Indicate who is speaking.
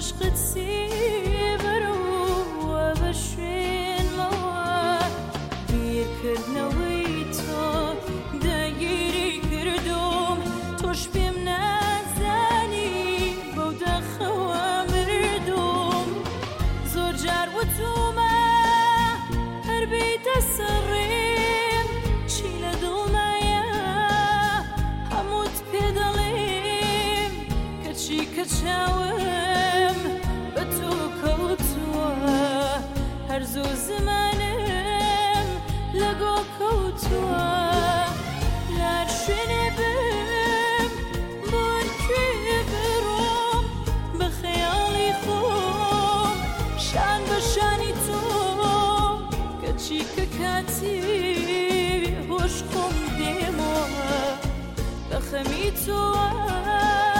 Speaker 1: عشقت سیبرو بشین موا بیر کردنەوەی تۆ دەگیری کردوم تۆش پێم نازانی بەو دەخەوە مردوم زۆر جار وتومە هەر بیتە سەڕێم چی لە دڵمایە هەمووت پێ دەڵێم کەچی کە چاوم بە تۆ کەوتووە هەرزوو زمانم لەگۆ کەوتووە لار شوێنێ بم بۆر کوێ بڕۆم بە خەیاڵی خۆم شان بە شانی تۆ کەچی کە کاتی هۆش خۆم دێمەوە بە خەمی تۆوە